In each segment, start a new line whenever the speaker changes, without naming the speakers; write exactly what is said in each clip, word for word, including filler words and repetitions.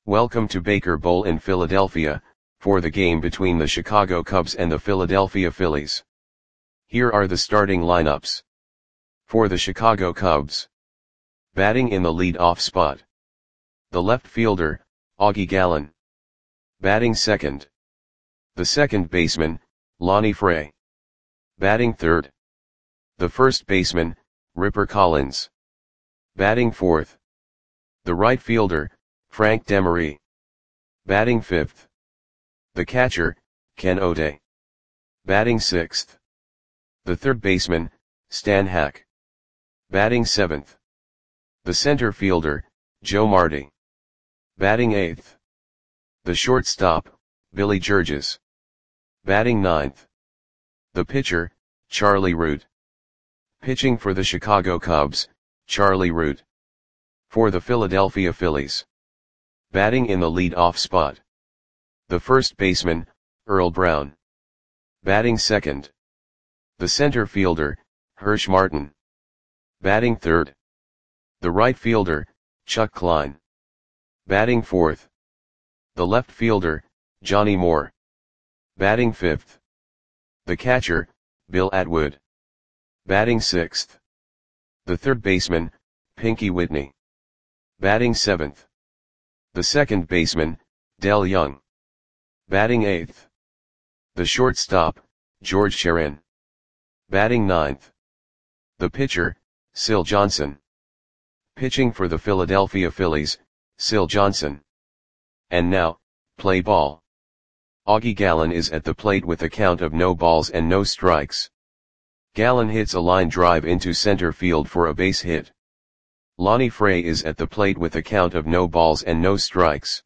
Welcome to Baker Bowl in Philadelphia, for the game between the Chicago Cubs and the Philadelphia Phillies. Here are the starting lineups. For the Chicago Cubs. Batting in the lead-off spot. The left fielder, Augie Gallen. Batting second. The second baseman, Lonnie Fray. Batting third. The first baseman, Ripper Collins. Batting fourth. The right fielder, Frank Demery. Batting fifth. The catcher, Ken O'Day. Batting sixth. The third baseman, Stan Hack. Batting seventh. The center fielder, Joe Marty. Batting eighth. The shortstop, Billy Georges. Batting ninth. The pitcher, Charlie Root. Pitching for the Chicago Cubs, Charlie Root. For the Philadelphia Phillies. Batting in the lead-off spot. The first baseman, Earl Brown. Batting second. The center fielder, Hirsch Martin. Batting third. The right fielder, Chuck Klein. Batting fourth. The left fielder, Johnny Moore. Batting fifth. The catcher, Bill Atwood. Batting sixth. The third baseman, Pinky Whitney. Batting seventh. The second baseman, Del Young. Batting eighth. The shortstop, George Sharon. Batting ninth. The pitcher, Syl Johnson. Pitching for the Philadelphia Phillies, Syl Johnson. And now, play ball. Augie Gallen is at the plate with a count of no balls and no strikes. Gallen hits a line drive into center field for a base hit. Lonnie Fray is at the plate with a count of no balls and no strikes.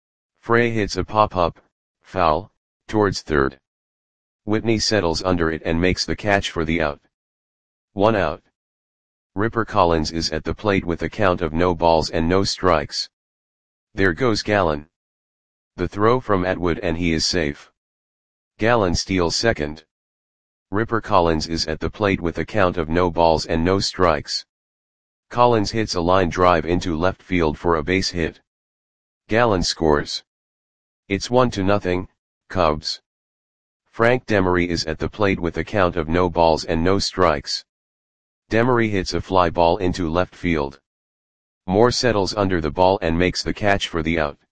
Fray hits a pop-up, foul, towards third. Whitney settles under it and makes the catch for the out. One out. Ripper Collins is at the plate with a count of no balls and no strikes. There goes Gallen. The throw from Atwood and he is safe. Gallen steals second. Ripper Collins is at the plate with a count of no balls and no strikes. Collins hits a line drive into left field for a base hit. Gallen scores. It's one to nothing, Cubs. Frank Demery is at the plate with a count of no balls and no strikes. Demery hits a fly ball into left field. Moore settles under the ball and makes the catch for the out.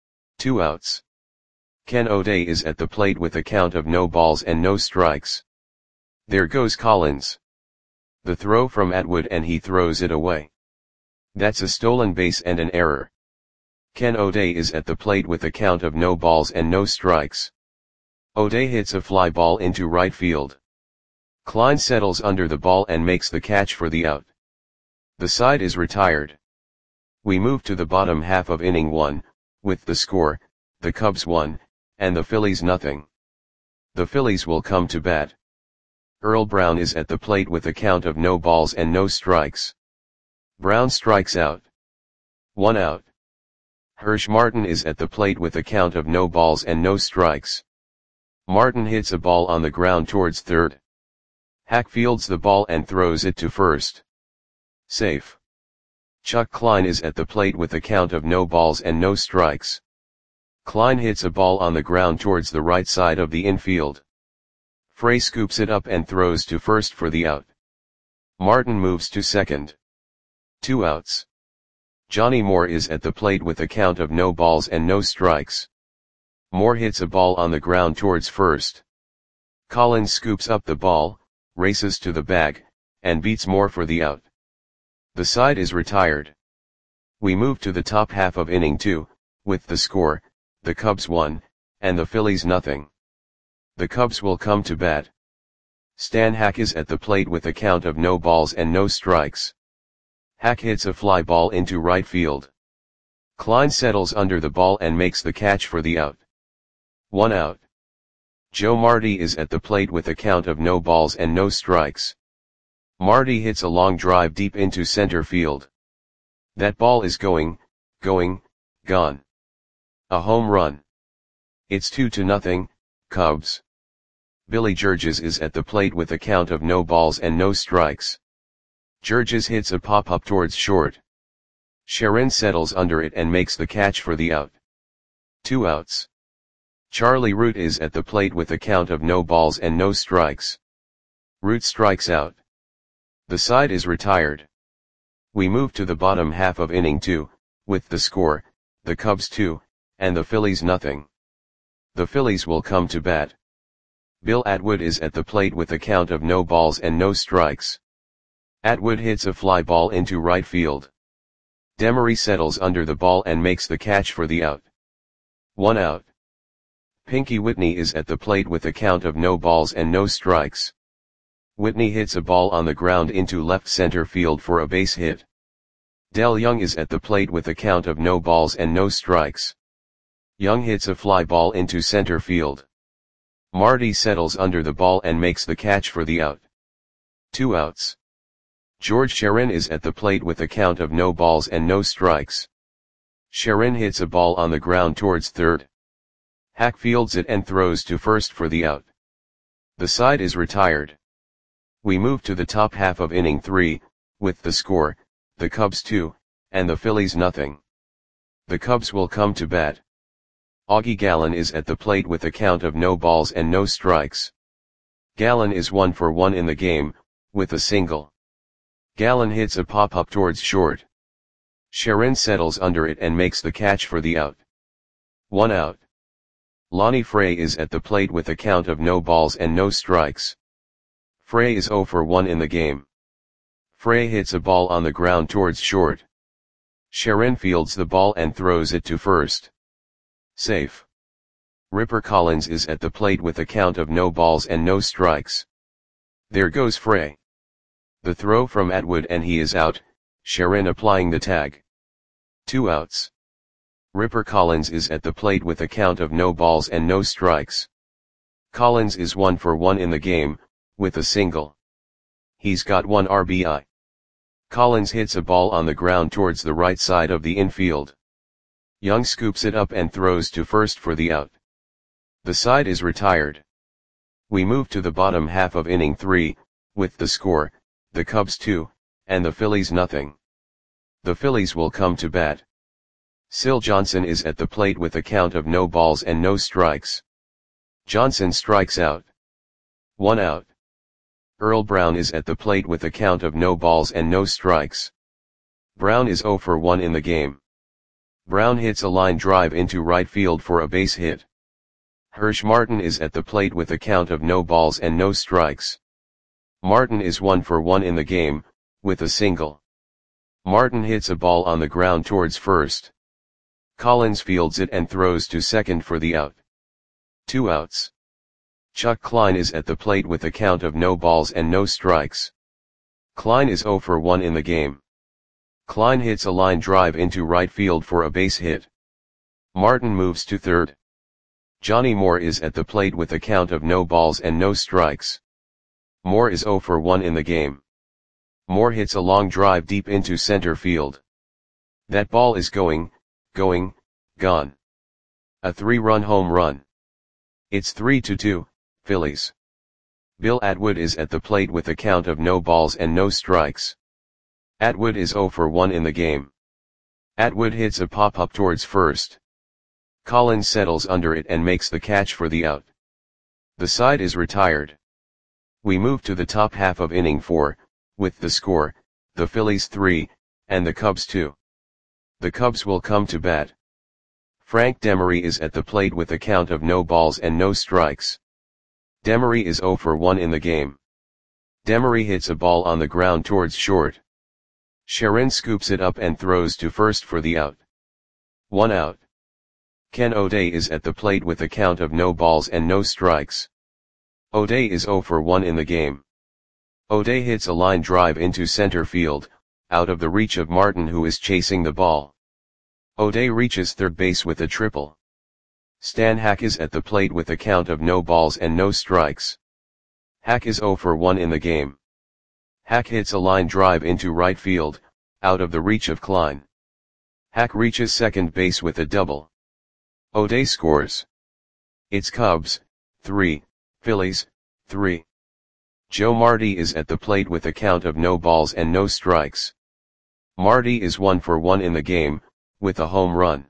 Two outs. Ken O'Day is at the plate with a count of no balls and no strikes. There goes Collins. The throw from Atwood and he throws it away. That's a stolen base and an error. Ken O'Day is at the plate with a count of no balls and no strikes. O'Day hits a fly ball into right field. Klein settles under the ball and makes the catch for the out. The side is retired. We move to the bottom half of inning one, with the score, the Cubs one, and the Phillies nothing. The Phillies will come to bat. Earl Brown is at the plate with a count of no balls and no strikes. Brown strikes out. One out. Hirsch Martin is at the plate with a count of no balls and no strikes. Martin hits a ball on the ground towards third. Hack fields the ball and throws it to first. Safe. Chuck Klein is at the plate with a count of no balls and no strikes. Klein hits a ball on the ground towards the right side of the infield. Fray scoops it up and throws to first for the out. Martin moves to second. Two outs. Johnny Moore is at the plate with a count of no balls and no strikes. Moore hits a ball on the ground towards first. Collins scoops up the ball, races to the bag, and beats Moore for the out. The side is retired. We move to the top half of inning two, with the score, the Cubs one, and the Phillies nothing. The Cubs will come to bat. Stan Hack is at the plate with a count of no balls and no strikes. Hack hits a fly ball into right field. Klein settles under the ball and makes the catch for the out. One out. Joe Marty is at the plate with a count of no balls and no strikes. Marty hits a long drive deep into center field. That ball is going, going, gone. A home run. It's two to nothing, Cubs. Billy Georges is at the plate with a count of no balls and no strikes. Georges hits a pop-up towards short. Sharon settles under it and makes the catch for the out. Two outs. Charlie Root is at the plate with a count of no balls and no strikes. Root strikes out. The side is retired. We move to the bottom half of inning two, with the score, the Cubs two, and the Phillies nothing. The Phillies will come to bat. Bill Atwood is at the plate with a count of no balls and no strikes. Atwood hits a fly ball into right field. Demery settles under the ball and makes the catch for the out. One out. Pinky Whitney is at the plate with a count of no balls and no strikes. Whitney hits a ball on the ground into left center field for a base hit. Del Young is at the plate with a count of no balls and no strikes. Young hits a fly ball into center field. Marty settles under the ball and makes the catch for the out. Two outs. George Sharon is at the plate with a count of no balls and no strikes. Sharon hits a ball on the ground towards third. Hack fields it and throws to first for the out. The side is retired. We move to the top half of inning three, with the score, the Cubs two, and the Phillies nothing. The Cubs will come to bat. Augie Gallen is at the plate with a count of no balls and no strikes. Gallen is one for one in the game, with a single. Gallen hits a pop-up towards short. Sharon settles under it and makes the catch for the out. One out. Lonnie Frey is at the plate with a count of no balls and no strikes. Frey is zero for one in the game. Frey hits a ball on the ground towards short. Sharon fields the ball and throws it to first. Safe. Ripper Collins is at the plate with a count of no balls and no strikes. There goes Frey. The throw from Atwood and he is out, Sharon applying the tag. Two outs. Ripper Collins is at the plate with a count of no balls and no strikes. Collins is one for one in the game, with a single. He's got one R B I. Collins hits a ball on the ground towards the right side of the infield. Young scoops it up and throws to first for the out. The side is retired. We move to the bottom half of inning three, with the score, the Cubs two, and the Phillies nothing. The Phillies will come to bat. Syl Johnson is at the plate with a count of no balls and no strikes. Johnson strikes out. One out. Earl Brown is at the plate with a count of no balls and no strikes. Brown is zero for one in the game. Brown hits a line drive into right field for a base hit. Hirsch Martin is at the plate with a count of no balls and no strikes. Martin is one for one in the game, with a single. Martin hits a ball on the ground towards first. Collins fields it and throws to second for the out. Two outs. Chuck Klein is at the plate with a count of no balls and no strikes. Klein is zero for one in the game. Klein hits a line drive into right field for a base hit. Martin moves to third. Johnny Moore is at the plate with a count of no balls and no strikes. Moore is zero for one in the game. Moore hits a long drive deep into center field. That ball is going, going, gone. A three-run home run. It's three to two, Phillies. Bill Atwood is at the plate with a count of no balls and no strikes. Atwood is zero for one in the game. Atwood hits a pop-up towards first. Collins settles under it and makes the catch for the out. The side is retired. We move to the top half of inning four, with the score, the Phillies three, and the Cubs two. The Cubs will come to bat. Frank Demery is at the plate with a count of no balls and no strikes. Demery is zero for one in the game. Demery hits a ball on the ground towards short. Sharon scoops it up and throws to first for the out. One out. Ken O'Day is at the plate with a count of no balls and no strikes. O'Day is zero for one in the game. O'Day hits a line drive into center field, out of the reach of Martin who is chasing the ball. O'Day reaches third base with a triple. Stan Hack is at the plate with a count of no balls and no strikes. Hack is zero for one in the game. Hack hits a line drive into right field, out of the reach of Klein. Hack reaches second base with a double. O'Day scores. It's Cubs, three, Phillies, three. Joe Marty is at the plate with a count of no balls and no strikes. Marty is one for one in the game, with a home run.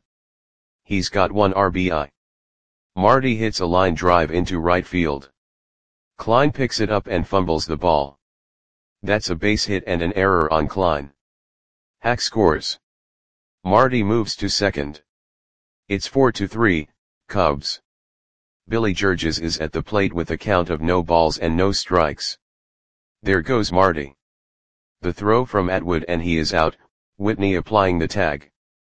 He's got one R B I. Marty hits a line drive into right field. Klein picks it up and fumbles the ball. That's a base hit and an error on Klein. Hack scores. Marty moves to second. It's four to three, Cubs. Billy Georges is at the plate with a count of no balls and no strikes. There goes Marty. The throw from Atwood and he is out, Whitney applying the tag.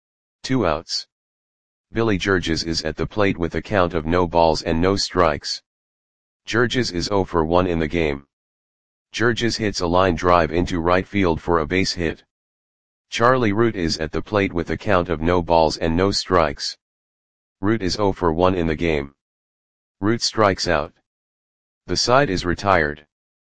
Two outs. Billy Georges is at the plate with a count of no balls and no strikes. Georges is zero for one in the game. Georges hits a line drive into right field for a base hit. Charlie Root is at the plate with a count of no balls and no strikes. Root is zero for one in the game. Root strikes out. The side is retired.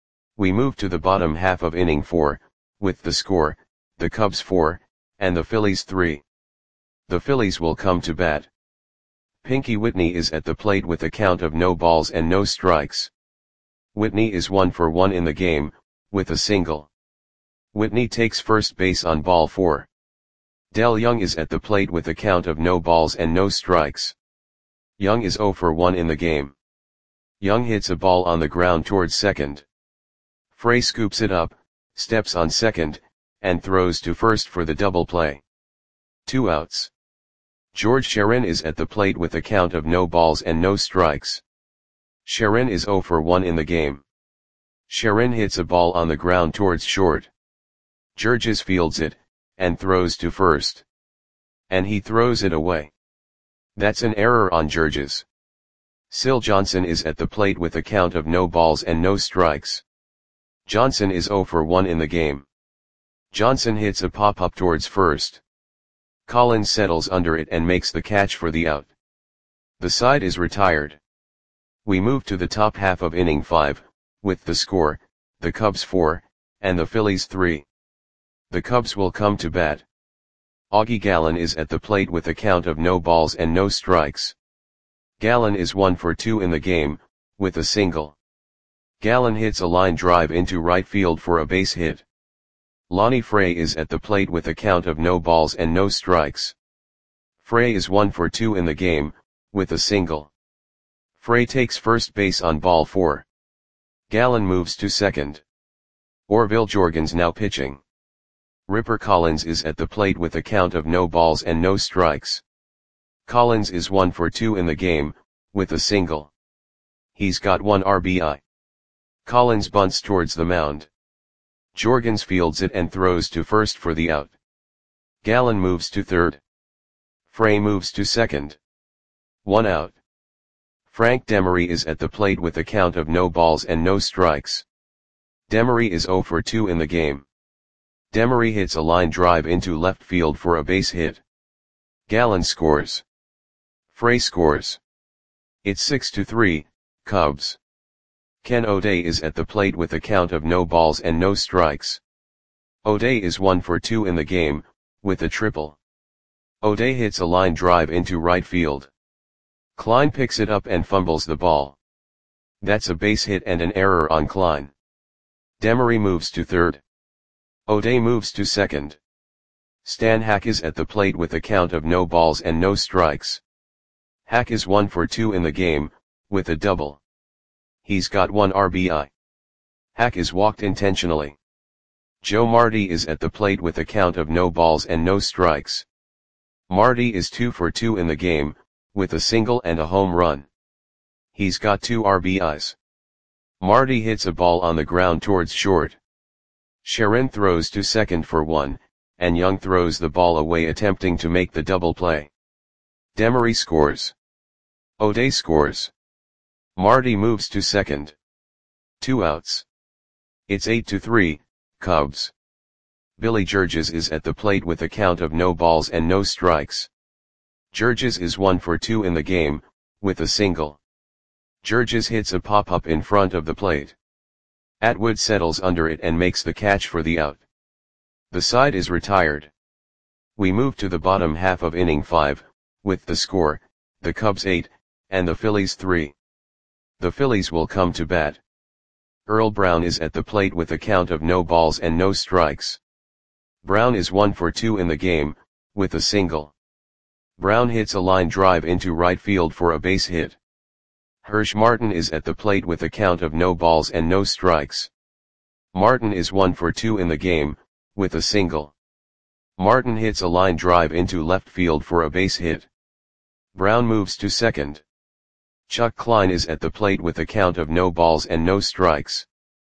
We move to the bottom half of inning four, with the score, the Cubs four, and the Phillies three. The Phillies will come to bat. Pinky Whitney is at the plate with a count of no balls and no strikes. Whitney is one for one in the game, with a single. Whitney takes first base on ball four. Del Young is at the plate with a count of no balls and no strikes. Young is zero for one in the game. Young hits a ball on the ground towards second. Frey scoops it up, steps on second, and throws to first for the double play. Two outs. George Sharon is at the plate with a count of no balls and no strikes. Sharon is zero for one in the game. Sharon hits a ball on the ground towards short. Georges fields it, and throws to first. And he throws it away. That's an error on Georges. Syl Johnson is at the plate with a count of no balls and no strikes. Johnson is zero for one in the game. Johnson hits a pop-up towards first. Collins settles under it and makes the catch for the out. The side is retired. We move to the top half of inning five, with the score, the Cubs four, and the Phillies three. The Cubs will come to bat. Augie Gallen is at the plate with a count of no balls and no strikes. Gallen is one for two in the game, with a single. Gallen hits a line drive into right field for a base hit. Lonnie Frey is at the plate with a count of no balls and no strikes. Frey is one for two in the game, with a single. Frey takes first base on ball four. Gallen moves to second. Orville Jorgens now pitching. Ripper Collins is at the plate with a count of no balls and no strikes. Collins is one for two in the game, with a single. He's got one R B I. Collins bunts towards the mound. Jorgens fields it and throws to first for the out. Gallen moves to third. Frey moves to second. One out. Frank Demery is at the plate with a count of no balls and no strikes. Demery is zero for two in the game. Demery hits a line drive into left field for a base hit. Gallen scores. Frey scores. It's six to three, Cubs. Ken O'Day is at the plate with a count of no balls and no strikes. O'Day is one for two in the game, with a triple. O'Day hits a line drive into right field. Klein picks it up and fumbles the ball. That's a base hit and an error on Klein. Demery moves to third. O'Day moves to second. Stan Hack is at the plate with a count of no balls and no strikes. Hack is one for two in the game, with a double. He's got one R B I. Hack is walked intentionally. Joe Marty is at the plate with a count of no balls and no strikes. Marty is two for two in the game, with a single and a home run. He's got two R B Is. Marty hits a ball on the ground towards short. Sharon throws to second for one, and Young throws the ball away attempting to make the double play. Demery scores. O'Day scores. Marty moves to second. Two outs. It's eight to three, Cubs. Billy Georges is at the plate with a count of no balls and no strikes. Georges is one for two in the game, with a single. Georges hits a pop-up in front of the plate. Atwood settles under it and makes the catch for the out. The side is retired. We move to the bottom half of inning five, with the score, the Cubs eight, and the Phillies three. The Phillies will come to bat. Earl Brown is at the plate with a count of no balls and no strikes. Brown is one for two in the game, with a single. Brown hits a line drive into right field for a base hit. Hirsch Martin is at the plate with a count of no balls and no strikes. Martin is one for two in the game, with a single. Martin hits a line drive into left field for a base hit. Brown moves to second. Chuck Klein is at the plate with a count of no balls and no strikes.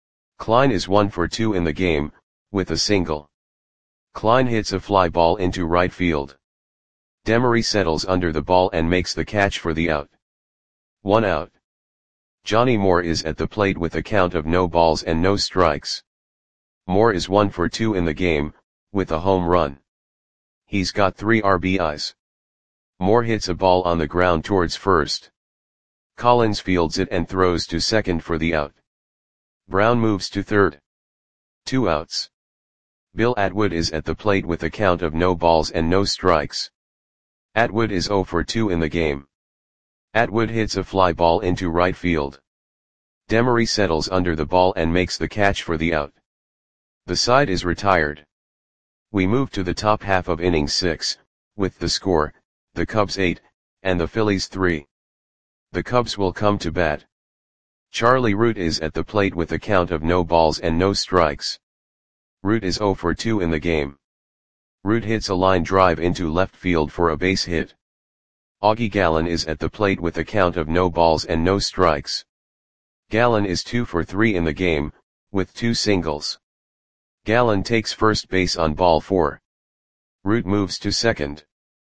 Klein is one for two in the game, with a single. Klein hits a fly ball into right field. Demery settles under the ball and makes the catch for the out. One out. Johnny Moore is at the plate with a count of no balls and no strikes. Moore is one for two in the game, with a home run. He's got three R B Is. Moore hits a ball on the ground towards first. Collins fields it and throws to second for the out. Brown moves to third. Two outs. Bill Atwood is at the plate with a count of no balls and no strikes. Atwood is zero for two in the game. Atwood hits a fly ball into right field. Demery settles under the ball and makes the catch for the out. The side is retired. We move to the top half of inning six, with the score, the Cubs eight, and the Phillies three. The Cubs will come to bat. Charlie Root is at the plate with a count of no balls and no strikes. Root is zero for two in the game. Root hits a line drive into left field for a base hit. Augie Gallen is at the plate with a count of no balls and no strikes. Gallen is two for three in the game, with two singles. Gallen takes first base on ball four. Root moves to second.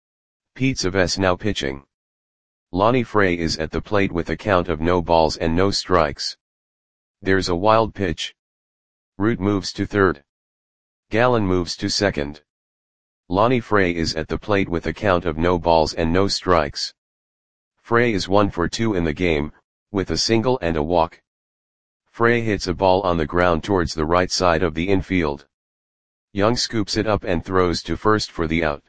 Pete Savess now pitching. Lonnie Frey is at the plate with a count of no balls and no strikes. There's a wild pitch. Root moves to third. Gallen moves to second. Lonnie Frey is at the plate with a count of no balls and no strikes. Frey is one for two in the game, with a single and a walk. Frey hits a ball on the ground towards the right side of the infield. Young scoops it up and throws to first for the out.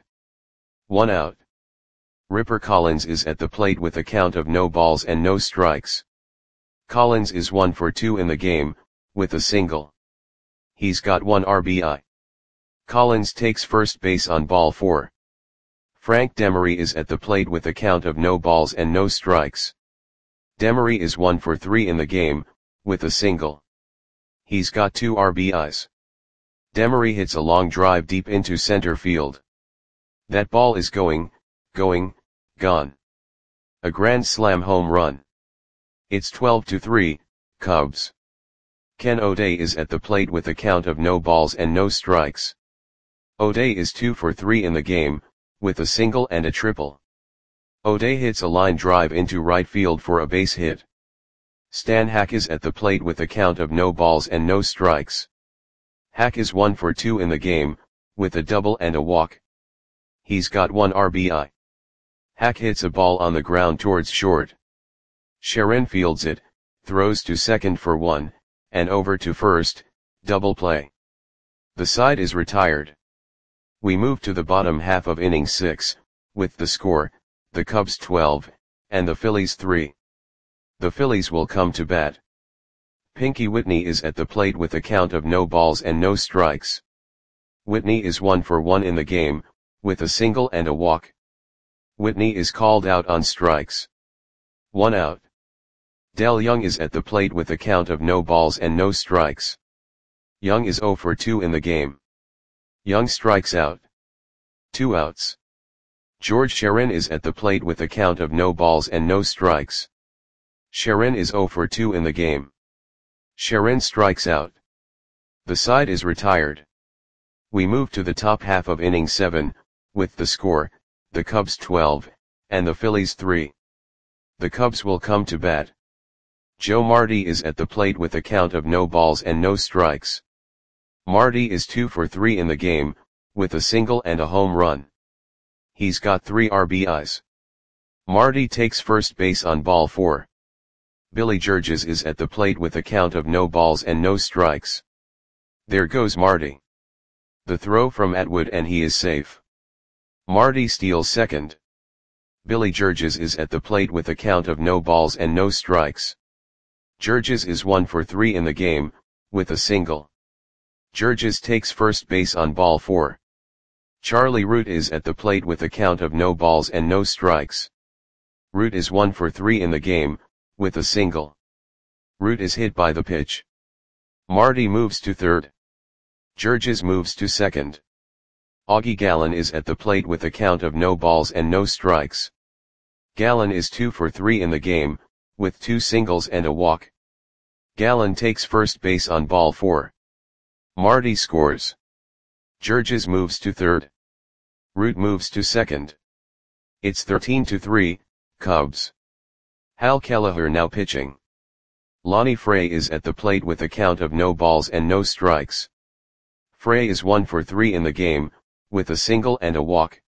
One out. Ripper Collins is at the plate with a count of no balls and no strikes. Collins is one for two in the game, with a single. He's got one R B I. Collins takes first base on ball four. Frank Demery is at the plate with a count of no balls and no strikes. Demery is one for three in the game, with a single. He's got two R B Is. Demery hits a long drive deep into center field. That ball is going, going, gone. A grand slam home run. It's twelve to three, Cubs. Ken O'Day is at the plate with a count of no balls and no strikes. O'Day is two for three in the game, with a single and a triple. O'Day hits a line drive into right field for a base hit. Stan Hack is at the plate with a count of no balls and no strikes. Hack is one for two in the game, with a double and a walk. He's got one R B I. Hack hits a ball on the ground towards short. Sharon fields it, throws to second for one, and over to first, double play. The side is retired. We move to the bottom half of inning six, with the score, the Cubs twelve, and the Phillies three. The Phillies will come to bat. Pinky Whitney is at the plate with a count of no balls and no strikes. Whitney is one for one in the game, with a single and a walk. Whitney is called out on strikes. One out. Del Young is at the plate with a count of no balls and no strikes. Young is zero for two in the game. Young strikes out. Two outs. George Sharon is at the plate with a count of no balls and no strikes. Sharon is zero for two in the game. Sharon strikes out. The side is retired. We move to the top half of inning seven, with the score, the Cubs twelve, and the Phillies three. The Cubs will come to bat. Joe Marty is at the plate with a count of no balls and no strikes. Marty is two for three in the game, with a single and a home run. He's got three R B Is. Marty takes first base on ball four. Billy Georges is at the plate with a count of no balls and no strikes. There goes Marty. The throw from Atwood and he is safe. Marty steals second. Billy Georges is at the plate with a count of no balls and no strikes. Georges is one for three in the game, with a single. Georges takes first base on ball four. Charlie Root is at the plate with a count of no balls and no strikes. Root is one for three in the game, with a single. Root is hit by the pitch. Marty moves to third. Georges moves to second. Augie Gallen is at the plate with a count of no balls and no strikes. Gallen is two for three in the game, with two singles and a walk. Gallen takes first base on ball four. Marty scores. Georges moves to third. Root moves to second. It's thirteen to three, Cubs. Hal Kelleher now pitching. Lonnie Frey is at the plate with a count of no balls and no strikes. Frey is one for three in the game, with a single and a walk.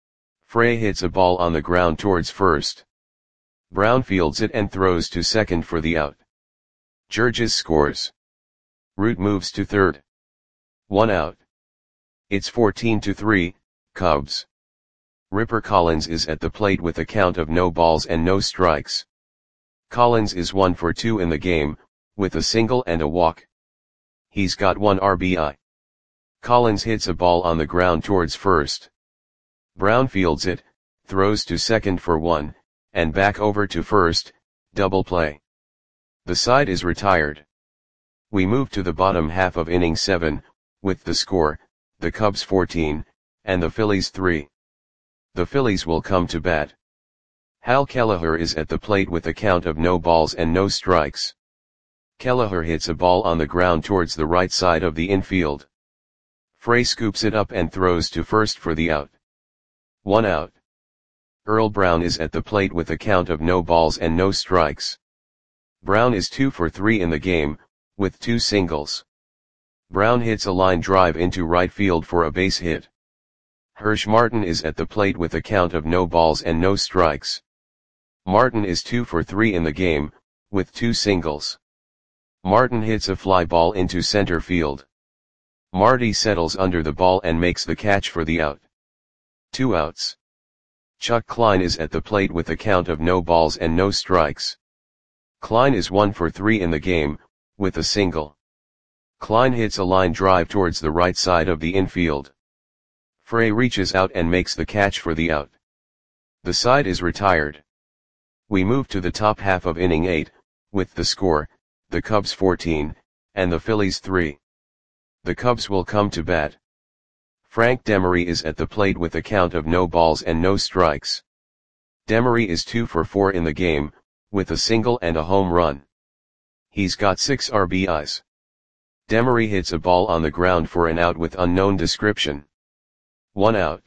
Frey hits a ball on the ground towards first. Brown fields it and throws to second for the out. Georges scores. Root moves to third. One out. It's fourteen to three, Cubs. Ripper Collins is at the plate with a count of no balls and no strikes. Collins is one for two in the game, with a single and a walk. He's got one R B I. Collins hits a ball on the ground towards first. Brown fields it, throws to second for one, and back over to first, double play. The side is retired. We move to the bottom half of inning seven, with the score, the Cubs fourteen, and the Phillies three. The Phillies will come to bat. Hal Kelleher is at the plate with a count of no balls and no strikes. Kelleher hits a ball on the ground towards the right side of the infield. Frey scoops it up and throws to first for the out. One out. Earl Brown is at the plate with a count of no balls and no strikes. Brown is two for three in the game, with two singles. Brown hits a line drive into right field for a base hit. Hirsch Martin is at the plate with a count of no balls and no strikes. Martin is two for three in the game, with two singles. Martin hits a fly ball into center field. Marty settles under the ball and makes the catch for the out. Two outs. Chuck Klein is at the plate with a count of no balls and no strikes. Klein is one for three in the game, with a single. Klein hits a line drive towards the right side of the infield. Frey reaches out and makes the catch for the out. The side is retired. We move to the top half of inning eight, with the score, the Cubs fourteen, and the Phillies three. The Cubs will come to bat. Frank Demery is at the plate with a count of no balls and no strikes. Demery is two for four in the game, with a single and a home run. He's got six R B Is. Demery hits a ball on the ground for an out with unknown description. One out.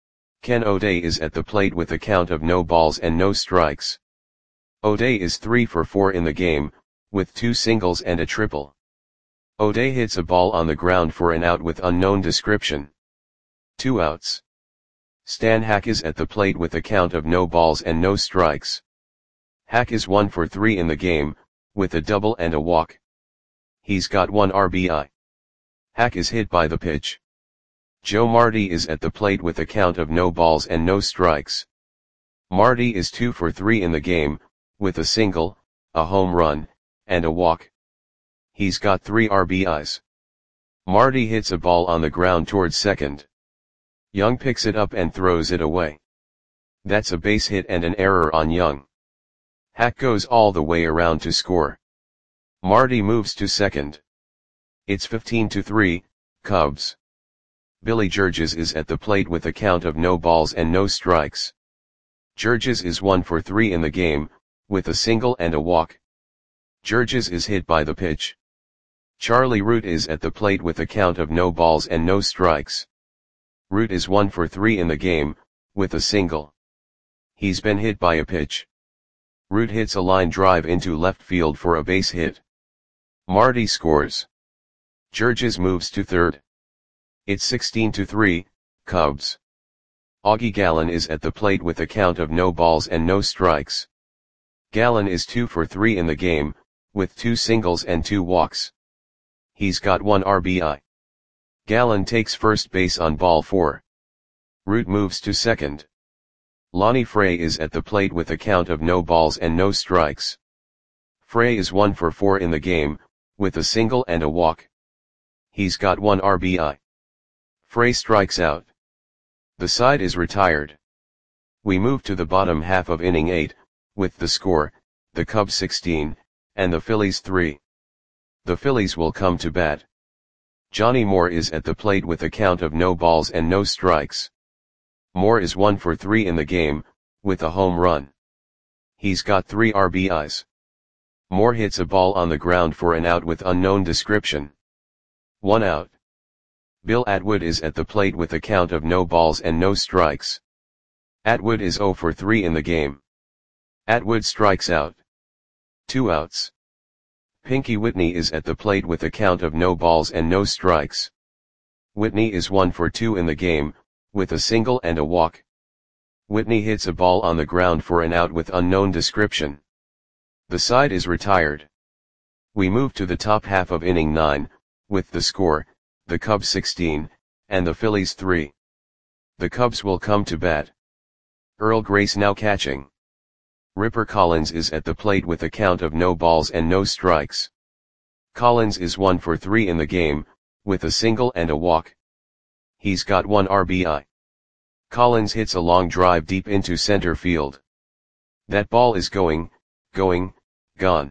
Ken O'Day is at the plate with a count of no balls and no strikes. O'Day is three for four in the game, with two singles and a triple. O'Day hits a ball on the ground for an out with unknown description. Two outs. Stan Hack is at the plate with a count of no balls and no strikes. Hack is one for three in the game, with a double and a walk. He's got one R B I. Hack is hit by the pitch. Joe Marty is at the plate with a count of no balls and no strikes. Marty is two for three in the game, with a single, a home run, and a walk. He's got three R B Is. Marty hits a ball on the ground towards second. Young picks it up and throws it away. That's a base hit and an error on Young. Hack goes all the way around to score. Marty moves to second. It's fifteen to three, Cubs. Billy Georges is at the plate with a count of no balls and no strikes. Georges is one for three in the game, with a single and a walk. Georges is hit by the pitch. Charlie Root is at the plate with a count of no balls and no strikes. Root is one for three in the game, with a single. He's been hit by a pitch. Root hits a line drive into left field for a base hit. Marty scores. Georges moves to third. It's sixteen to three, Cubs. Augie Gallen is at the plate with a count of no balls and no strikes. Gallen is two for three in the game, with two singles and two walks. He's got one R B I. Gallen takes first base on ball four. Root moves to second. Lonnie Frey is at the plate with a count of no balls and no strikes. Frey is one for four in the game, with a single and a walk. He's got one R B I. Frey strikes out. The side is retired. We move to the bottom half of inning eight, with the score, the Cubs sixteen, and the Phillies three. The Phillies will come to bat. Johnny Moore is at the plate with a count of no balls and no strikes. Moore is one for three in the game, with a home run. He's got three R B Is. Moore hits a ball on the ground for an out with unknown description. One out. Bill Atwood is at the plate with a count of no balls and no strikes. Atwood is zero for three in the game. Atwood strikes out. Two outs. Pinky Whitney is at the plate with a count of no balls and no strikes. Whitney is one for two in the game, with a single and a walk. Whitney hits a ball on the ground for an out with unknown description. The side is retired. We move to the top half of inning nine, with the score, the Cubs sixteen, and the Phillies three. The Cubs will come to bat. Earl Grace now catching. Ripper Collins is at the plate with a count of no balls and no strikes. Collins is one for three in the game, with a single and a walk. He's got one R B I. Collins hits a long drive deep into center field. That ball is going, going, gone.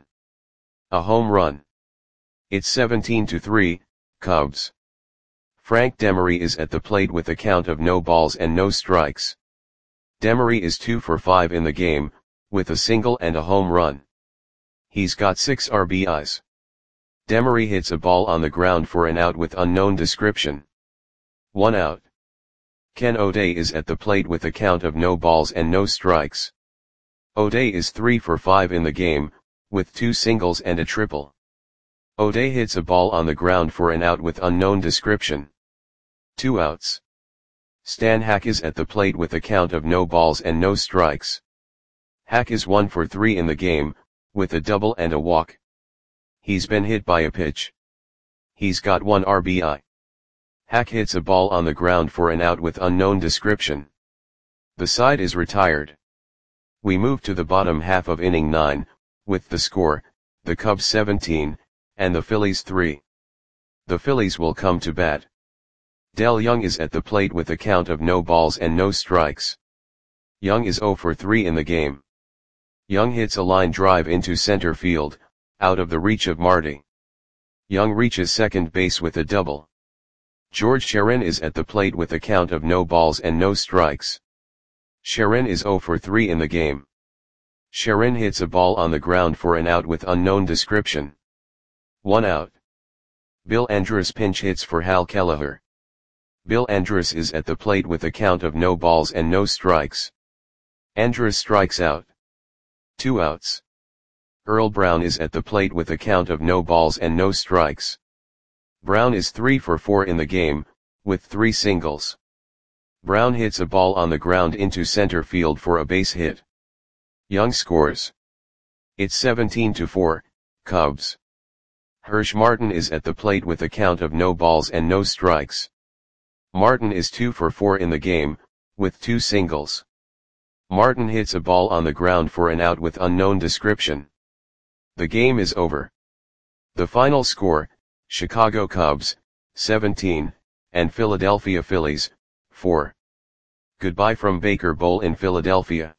A home run. It's seventeen to three, Cubs. Frank Demery is at the plate with a count of no balls and no strikes. Demery is two for five in the game, with a single and a home run. He's got six R B Is. Demery hits a ball on the ground for an out with unknown description. One out. Ken O'Day is at the plate with a count of no balls and no strikes. O'Day is three for five in the game, with two singles and a triple. O'Day hits a ball on the ground for an out with unknown description. Two outs. Stan Hack is at the plate with a count of no balls and no strikes. Hack is one for three in the game, with a double and a walk. He's been hit by a pitch. He's got one R B I. Hack hits a ball on the ground for an out with unknown description. The side is retired. We move to the bottom half of inning nine, with the score, the Cubs seventeen, and the Phillies three. The Phillies will come to bat. Del Young is at the plate with a count of no balls and no strikes. Young is zero for three in the game. Young hits a line drive into center field, out of the reach of Marty. Young reaches second base with a double. George Sharon is at the plate with a count of no balls and no strikes. Sharon is zero for three in the game. Sharon hits a ball on the ground for an out with unknown description. One out. Bill Andrus pinch hits for Hal Kelleher. Bill Andrus is at the plate with a count of no balls and no strikes. Andrus strikes out. Two outs. Earl Brown is at the plate with a count of no balls and no strikes. Brown is three for four in the game, with three singles. Brown hits a ball on the ground into center field for a base hit. Young scores. It's seventeen to four, Cubs. Hirsch Martin is at the plate with a count of no balls and no strikes. Martin is two for four in the game, with two singles. Martin hits a ball on the ground for an out with unknown description. The game is over. The final score, Chicago Cubs, seventeen, and Philadelphia Phillies, four. Goodbye from Baker Bowl in Philadelphia.